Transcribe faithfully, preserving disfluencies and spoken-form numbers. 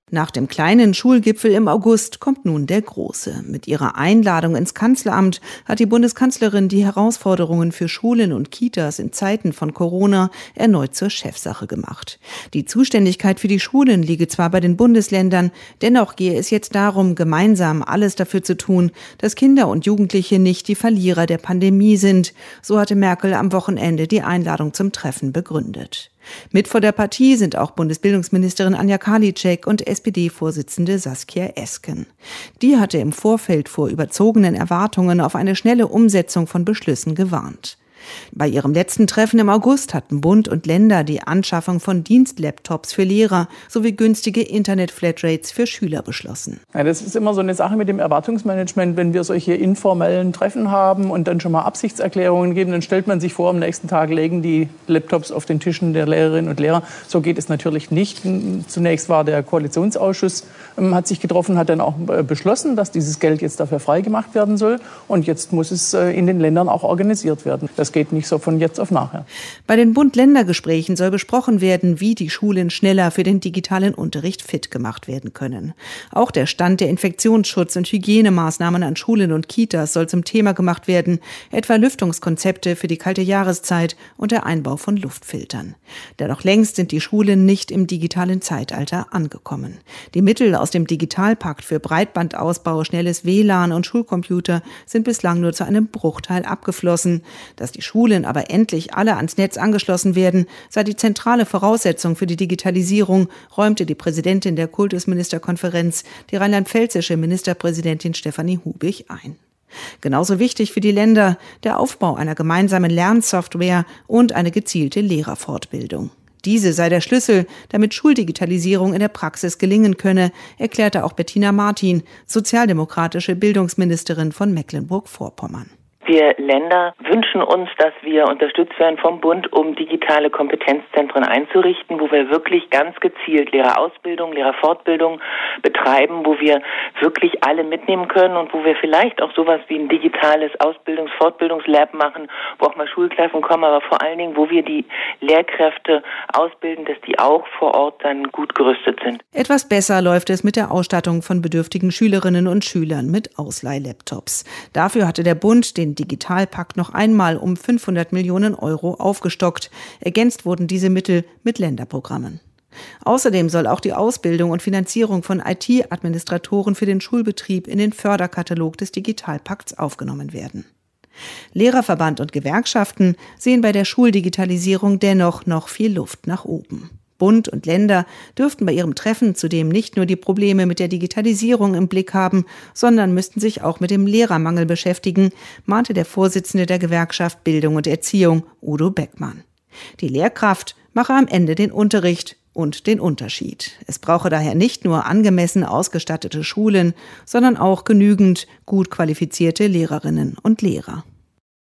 Nach dem kleinen Schulgipfel im August kommt nun der große. Mit ihrer Einladung ins Kanzleramt hat die Bundeskanzlerin die Herausforderungen für Schulen und Kitas in Zeiten von Corona erneut zur Chefsache gemacht. Die Zuständigkeit für die Schulen liege zwar bei den Bundesländern, dennoch gehe es jetzt darum, gemeinsam alles dafür zu tun, dass Kinder und Jugendliche nicht die Verlierer der Pandemie sind. So hatte Merkel am Wochenende die Einladung zum Treffen begründet. Mit vor der Partie sind auch Bundesbildungsministerin Anja Karliczek und S P D-Vorsitzende Saskia Esken. Die hatte im Vorfeld vor überzogenen Erwartungen auf eine schnelle Umsetzung von Beschlüssen gewarnt. Bei ihrem letzten Treffen im August hatten Bund und Länder die Anschaffung von Dienstlaptops für Lehrer sowie günstige Internet-Flatrates für Schüler beschlossen. Ja, das ist immer so eine Sache mit dem Erwartungsmanagement. Wenn wir solche informellen Treffen haben und dann schon mal Absichtserklärungen geben, dann stellt man sich vor, am nächsten Tag legen die Laptops auf den Tischen der Lehrerinnen und Lehrer. So geht es natürlich nicht. Zunächst war der Koalitionsausschuss, hat sich getroffen, hat dann auch beschlossen, dass dieses Geld jetzt dafür freigemacht werden soll. Und jetzt muss es in den Ländern auch organisiert werden. Das geht nicht so von jetzt auf nachher. Bei den Bund-Länder-Gesprächen soll besprochen werden, wie die Schulen schneller für den digitalen Unterricht fit gemacht werden können. Auch der Stand der Infektionsschutz- und Hygienemaßnahmen an Schulen und Kitas soll zum Thema gemacht werden, etwa Lüftungskonzepte für die kalte Jahreszeit und der Einbau von Luftfiltern. Denn noch längst sind die Schulen nicht im digitalen Zeitalter angekommen. Die Mittel aus dem Digitalpakt für Breitbandausbau, schnelles W L A N und Schulcomputer sind bislang nur zu einem Bruchteil abgeflossen. Dass die Schulen aber endlich alle ans Netz angeschlossen werden, sei die zentrale Voraussetzung für die Digitalisierung, räumte die Präsidentin der Kultusministerkonferenz, die rheinland-pfälzische Ministerpräsidentin Stefanie Hubich, ein. Genauso wichtig für die Länder der Aufbau einer gemeinsamen Lernsoftware und eine gezielte Lehrerfortbildung. Diese sei der Schlüssel, damit Schuldigitalisierung in der Praxis gelingen könne, erklärte auch Bettina Martin, sozialdemokratische Bildungsministerin von Mecklenburg-Vorpommern. Wir Länder wünschen uns, dass wir unterstützt werden vom Bund, um digitale Kompetenzzentren einzurichten, wo wir wirklich ganz gezielt Lehrerausbildung, Lehrerfortbildung betreiben, wo wir wirklich alle mitnehmen können und wo wir vielleicht auch sowas wie ein digitales Ausbildungs-, Fortbildungslab machen, wo auch mal Schulklassen kommen, aber vor allen Dingen, wo wir die Lehrkräfte ausbilden, dass die auch vor Ort dann gut gerüstet sind. Etwas besser läuft es mit der Ausstattung von bedürftigen Schülerinnen und Schülern mit Ausleihlaptops. Dafür hatte der Bund den Digitalpakt noch einmal um fünfhundert Millionen Euro aufgestockt. Ergänzt wurden diese Mittel mit Länderprogrammen. Außerdem soll auch die Ausbildung und Finanzierung von I T-Administratoren für den Schulbetrieb in den Förderkatalog des Digitalpakts aufgenommen werden. Lehrerverband und Gewerkschaften sehen bei der Schuldigitalisierung dennoch noch viel Luft nach oben. Bund und Länder dürften bei ihrem Treffen zudem nicht nur die Probleme mit der Digitalisierung im Blick haben, sondern müssten sich auch mit dem Lehrermangel beschäftigen, mahnte der Vorsitzende der Gewerkschaft Bildung und Erziehung, Udo Beckmann. Die Lehrkraft mache am Ende den Unterricht und den Unterschied. Es brauche daher nicht nur angemessen ausgestattete Schulen, sondern auch genügend gut qualifizierte Lehrerinnen und Lehrer.